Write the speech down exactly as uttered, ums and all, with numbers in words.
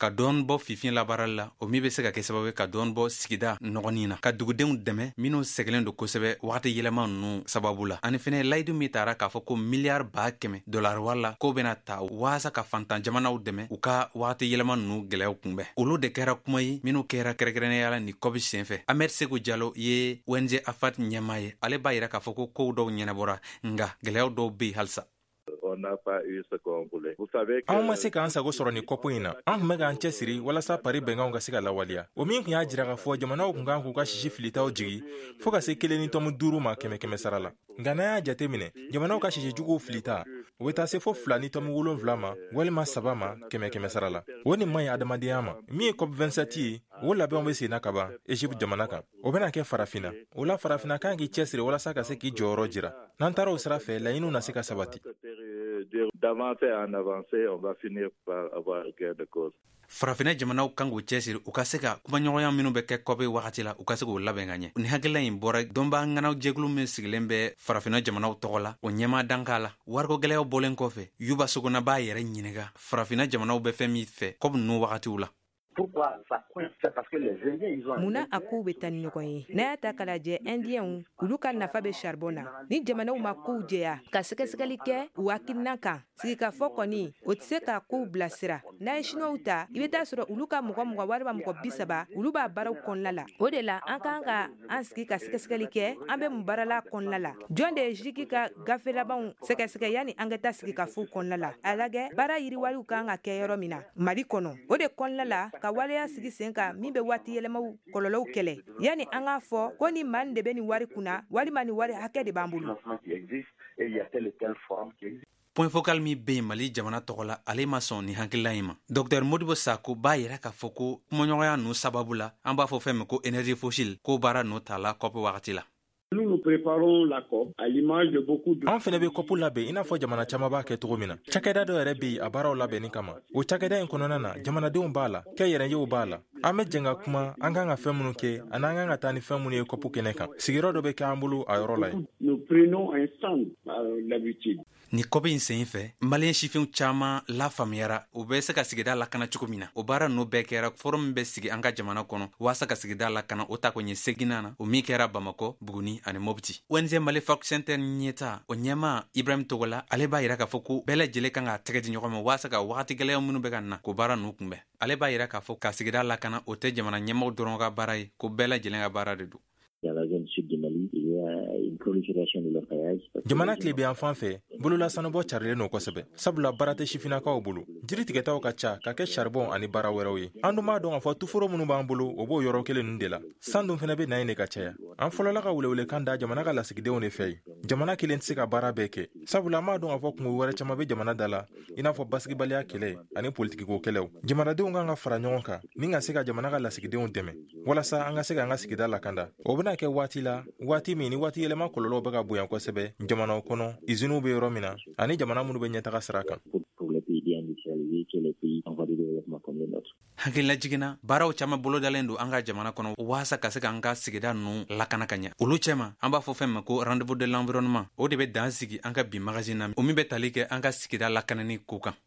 ka dɔɔni bɔ fifin labaarali la o min bɛ se ka kɛ sababu ka dɔɔni bɔ sigida nɔgɔnin na ka dugudenw dɛmɛ minnu sɛgɛlen don kosɛbɛ wagati yɛlɛma ninnu sababu la ani fɛnɛ layidu min taara k'a fɔ ko miliyari ba kɛmɛ dolari wala ko bɛna ta waasa ka fantan jamanaw dɛmɛ u ka wagati yɛlɛma ninnu gwɛlɛyaw kunbɛn olu de kɛra kuma ye minnu kɛra kɛrɛkɛrɛnnenya la ni kɔbi senfɛ Ahmed Seko Diallo ye O N G Afat ɲɛmaa ye ale b'a yira k'a fɔ ko kow dɔw ɲɛnabɔra nga gwɛlɛyaw dɔw bɛ yen halisa. Anw ma se k'an sago sɔrɔ ni kɔpo in na. An kun bɛ k'an cɛ siri walasa pari bɛnkanw ka se ka lawaleya. O min kun y'a jira k'a fɔ jamanaw kun kan k'u ka sisi filitaw jigi fo ka se kelen ni tɔmu duuru ma kɛmɛ kɛmɛ sara la. Nka n'an y'a jate minɛ jamanaw ka sisi juguw filita o bɛ taa se fo fila ni tɔmu wolonwula ma walima saba ma kɛmɛ kɛmɛ sara la. O nin man ɲi adamadenya ma. Min ye COP vingt-sept ye o labɛnw bɛ sen na ka ban Egypte jamana kan. O bɛna kɛ farafina. O la farafina kan k'i cɛ siri walasa ka se k'i jɔyɔrɔ jira. N'an taara o sira fɛ laɲiniw na se ka sabati. D'avancer en avancer, on va finir par avoir gain de cause. Farafina jamanaw kan k'u cɛsiri u ka se ka kumaɲɔgɔnya minnu bɛ kɛ kɔbe wagati la u ka se k'o labɛn ka ɲɛ ni hakilila in bɔra dɔnba ŋanaw jɛkulu min sigilen bɛ farafina jamanaw tɔgɔ la o ɲɛma danka la wariko gɛlɛyaw bɔlen kɔfɛ Yuba Sogona b'a yɛrɛ ɲininka farafina jamanaw bɛ fɛn min fɛ kɔbi ninnu wagatiw la. Muna a kow bɛ taa ni ɲɔgɔn ye n'a y'a ta k'a lajɛ Indiens olu ka nafa bɛ charbon na ni jamanaw ma kow jɛya ka sɛgɛsɛgɛli kɛ u hakilina kan sigikafɔ kɔni o tɛ se ka kow bilasira n'a ye Chinois ta i bɛ taa sɔrɔ olu ka mɔgɔ mɔgɔ walima mɔgɔ bi saba olu b'a baaraw kɔnɔna la o de la an kan ka an sigi ka sɛgɛsɛgɛli kɛ an bɛ mun baarala kɔnɔna la jɔn de ye Jiki ka gafe labanw sɛgɛsɛgɛ yanni an ka taa sigikafɔw kɔnɔna la a lajɛ baara yiriwaliw kan ka kɛ yɔrɔ min na Mali kɔnɔ o de kɔnɔna la ka waleya sigi sen kan min bɛ waati yɛlɛmaw kɔlɔlɔw kɛlɛ yanni an k'a fɔ ko ni maa de bɛ ni wari kunna walima ni wari hakɛ de b'an bolo. Point focal mi bɛ Mali jamana tɔgɔ la ale ma sɔn ni hakilila in ma. Docteur Modibo Sako b'a yira k'a fɔ ko kumaɲɔgɔnya ninnu sababu la an b'a fɔ fɛn min ko énergie fossile ko baara ninnu t'a la COP wagati la. Nous nous préparons la COP à l'image de beaucoup de... An fɛnɛ bɛ COP labɛn i n'a fɔ jamana caman b'a kɛ cogo min na. Cakɛda dɔ yɛrɛ bɛ yen a baaraw labɛnni kama. O cakɛda in kɔnɔna na jamanadenw b'a la, kɛ yɛrɛnyew b'a la. An bɛ jɛn ka kuma an kan ka fɛn minnu kɛ ani an kan ka taa ni fɛn minnu ye COP kɛnɛ kan. Sigiyɔrɔ dɔ bɛ kɛ an bolo a yɔrɔ la yen. Nous prenons un stand à l'habitude. Ni COP in sen fɛ malien sifinw caman lafaamuyara u bɛ se ka sigida lakana cogo min na o baara ninnu bɛɛ kɛra forum bɛ sigi an ka jamana kɔnɔ waasa ka sigida lakana o ta ko ɲɛ segina na o min kɛra Bamako, Buguni ani Mopti. O N G Mali Folk Center ɲɛta o ɲɛma Ibrahim Togola ale b'a yira k'a fɔ ko bɛɛ lajɛlen kan ka tɛgɛ di ɲɔgɔn ma waasa ka wagati gɛlɛyaw minnu bɛ ka na ko baara ninnu kunbɛn. Ale b'a yira k'a fɔ ka sigida lakana o tɛ jamana ɲɛmaw dɔrɔn ka baara ye ko bɛɛ lajɛlen ka baara de don. Jamana tile bɛ yan fan fɛ bolola sanubɔ carilen n'o kosɛbɛ sabula baara tɛ sifinnakaw bolo jiri tigɛtaw ka ca ka kɛ charbon ani baara wɛrɛw ye an dun b'a dɔn k'a fɔ tuforo minnu b'an bolo o b'o yɔrɔ kelen ninnu de la san dun fɛnɛ bɛ na yen de ka caya an fɔlɔla ka welewelekan da jamana ka lasigidenw de fɛ yen jamana kelen tɛ se ka baara bɛɛ kɛ sabula an b'a dɔn k'a fɔ kungo wɛrɛ caman bɛ jamana da la i n'a fɔ basigibaliya kɛlɛ ani politikiko kɛlɛw jamanadenw kan ka fara ɲɔgɔn kan ni ka se ka jamana ka lasigidenw dɛmɛ walasa an ka se ka an ka sigida lakanda o bɛna kɛ waati la waati min ni waati yɛlɛma kɔlɔlɔw bɛ ka bonya kosɛbɛ jamanaw kɔnɔ iziniw bɛ yɔrɔ min na ani jamana minnu bɛ ɲɛtaga sira kan. Hakilila jiginna baaraw caman bolo dalen don an ka jamana kɔnɔ waasa ka se ka an ka sigida ninnu lakana ka ɲɛ olu cɛma an b'a fɔ fɛn ma ko rendez-vous de l'environnement o de bɛ dan sigi an ka bi magazine na o min bɛ tali kɛ an ka sigida lakanani ko kan.